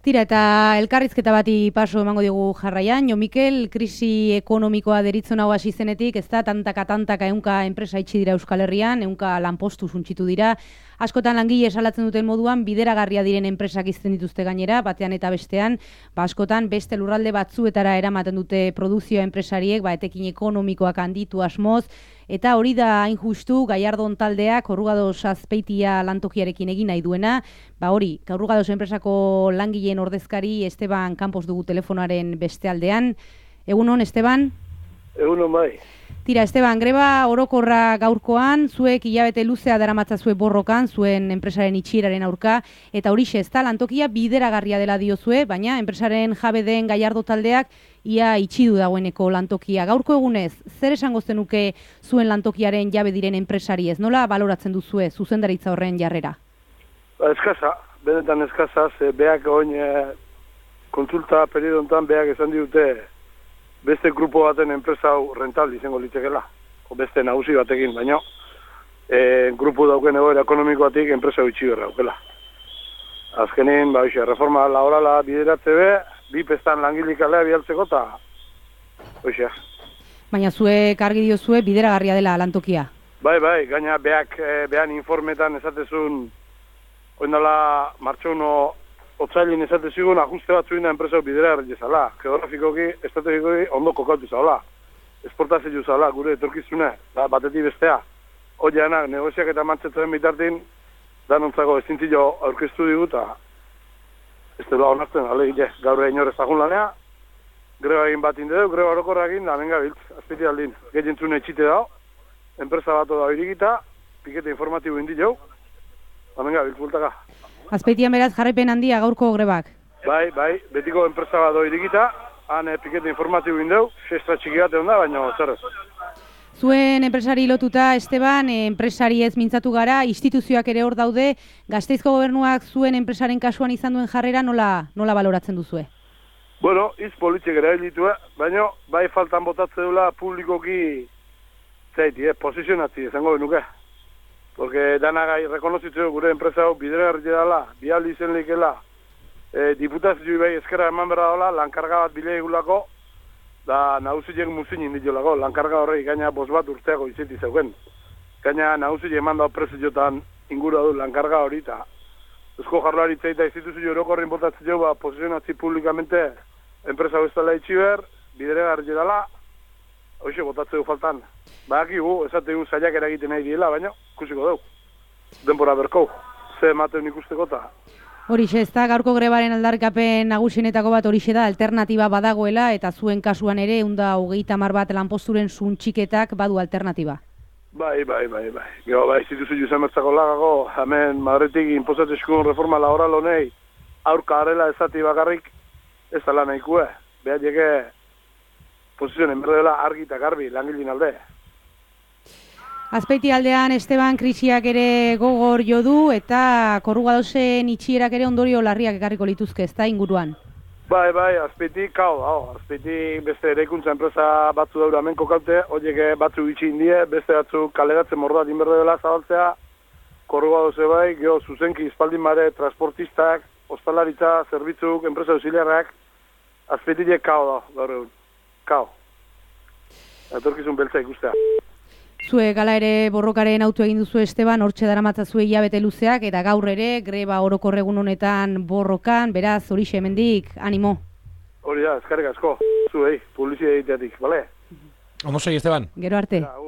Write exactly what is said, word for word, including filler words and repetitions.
Tira, eta elkarrizketa bati paso emango digu jarraian. Jo Mikel, krisi ekonomikoa deritzen hau hasi zenetik, ez da, tantaka-tantaka eunka enpresa itxi dira Euskal Herrian, eunka lanpostu suntxitu dira. Askotan langile salatzen duten moduan, bideragarria diren enpresak izten dituzte gainera, batean eta bestean, ba, askotan beste lurralde batzuetara eramaten dute produzio enpresariek, ba, etekin ekonomikoak handitu asmoz, eta hori da hain justu Gallardon taldeak Korrugados Azpeitia lantokiarekin egin nahi duena, ba hori, Korrugados enpresako langileen ordezkari Esteban Campos dugu telefonaren beste aldean. Egunon, Esteban? Egunon bai. Tira, Esteban, greba orokorra gaurkoan, zuek hilabete luzea daramatzazue borrokan, zuen enpresaren itxieraren aurka, eta horixe ez da, lantokia bideragarria dela diozue, baina enpresaren jabe den Gallardo taldeak ia itxidu dagoeneko lantokia. Gaurko egunez, zer esango zenuke zuen lantokiaren jabe diren enpresari ez? Nola baloratzen duzue zuzendaritza horren jarrera? Ba, eskaza, benetan eskaza, ze beak oin e, kontsulta periodo hontan beak esan dute beste grupo baten enpresa hau rentabli izango litekela, o beste nagusi batekin, baina e, grupo dauken egoera ekonomikoatik enpresa hau itxi berra daukela. Azkenin, ba, oixe, reforma laborala bideratze be, bi pestan langilik alea bialtzeko, eta oixe. Baina zuek argi diozue bideragarria dela lantokia. Bai, bai, gaina beak, e, behan informetan esatezun, oindala martxono otzailin esatezigun ajuste batzuin da enpresa bideragarri zala. Geografikoki, estrategikoki ondo kokatu zala. Esportazio zala, gure etorkizune, da, batetik bestea. Oianak, negoziak eta mantzetzen bitartin, danontzako ezintzio aurkeztu digu, eta ez dela onartzen, ale, ide, gaur inor ezagun lanea, greba egin bat indedeu, greba orokorra egin, da, menga biltz, azpiti aldin, gehientzune etxite dao, enpresa bat da irikita, pikete informatibo indi jau, da, menga biltz, bultaka. Azpeitian beraz jarraipen handia gaurko grebak. Bai, bai, betiko enpresa bat doi irikita, han e, pikete informatibo indeu, xestra txiki bat egon da, baina zerrez. Zuen enpresari lotuta, Esteban, enpresari ez mintzatu gara, instituzioak ere hor daude, Gasteizko gobernuak zuen enpresaren kasuan izan duen jarrera nola, nola baloratzen duzue? Bueno, iz politxek erabilitu, baina bai faltan botatze dula publikoki zaiti, eh, posizionatzi, esango benuke. Porque danagai rekonozitzeu gure enpresa hau bideragarri dela, bialdi izen leikela, e, diputazio bai eskera eman berra dela, lankarga bat bile egulako, da nagusiek muzin inditiolako, lankarga horrei gaina bos bat urteako izeti zeuken. Gaina nagusiek eman da preziotan ingura du lankarga hori, eta Eusko Jaurlaritza eta instituzio orokorrin botatzeu, ba, posizionatzi publikamente enpresa hau ez dela itxiber, bideragarri dela, hoxe botatzeu faltan. Badakigu, esategu zailak eragiten nahi diela, baina ikusiko dugu. Denbora berkou, ze ematen ikusteko eta... Horixe, ez da, gaurko grebaren aldarkapen nagusienetako bat horixe da, alternatiba badagoela, eta zuen kasuan ere, unda hogeita hamar bat lanposturen suntxiketak badu alternatiba. Bai, bai, bai, bai. Gero, bai, instituzio zemertzako lagago, hemen Madretik inposatzeskun reforma laboral honei, aurka arela ezati bakarrik, ez da lan nahikue. Behat jeke, posizionen berdela argi eta garbi, langilin alde. Azpeiti aldean, Esteban, krisiak ere gogor jo du, eta Korrugadosen itxierak ere ondorio larriak ekarriko lituzke, ez da inguruan? Bai, bai, Azpeiti, kau, hau, Azpeiti beste eraikuntza enpresa batzu daura hemen kokaute, horiek batzu itxi indie, beste batzu kaleratzen mordoat inberde dela zabaltzea, Korrugadose bai, geho, zuzenki izpaldin bare, transportistak, ostalaritza, zerbitzuk, enpresa auxiliarrak, Azpeitiek kau da, gaur egun, kau. Etorkizun beltza ikustea. Zue gala ere borrokaren autu egin duzu, Esteban, hortxe daramatzazue hilabete luzeak, eta gaur ere, greba orokorregun honetan borrokan, beraz, horixe hemendik, animo. Hori da, eskarrik asko, zuei, publizia egiteatik, bale? Ondo sei, Esteban. Gero arte. Ja,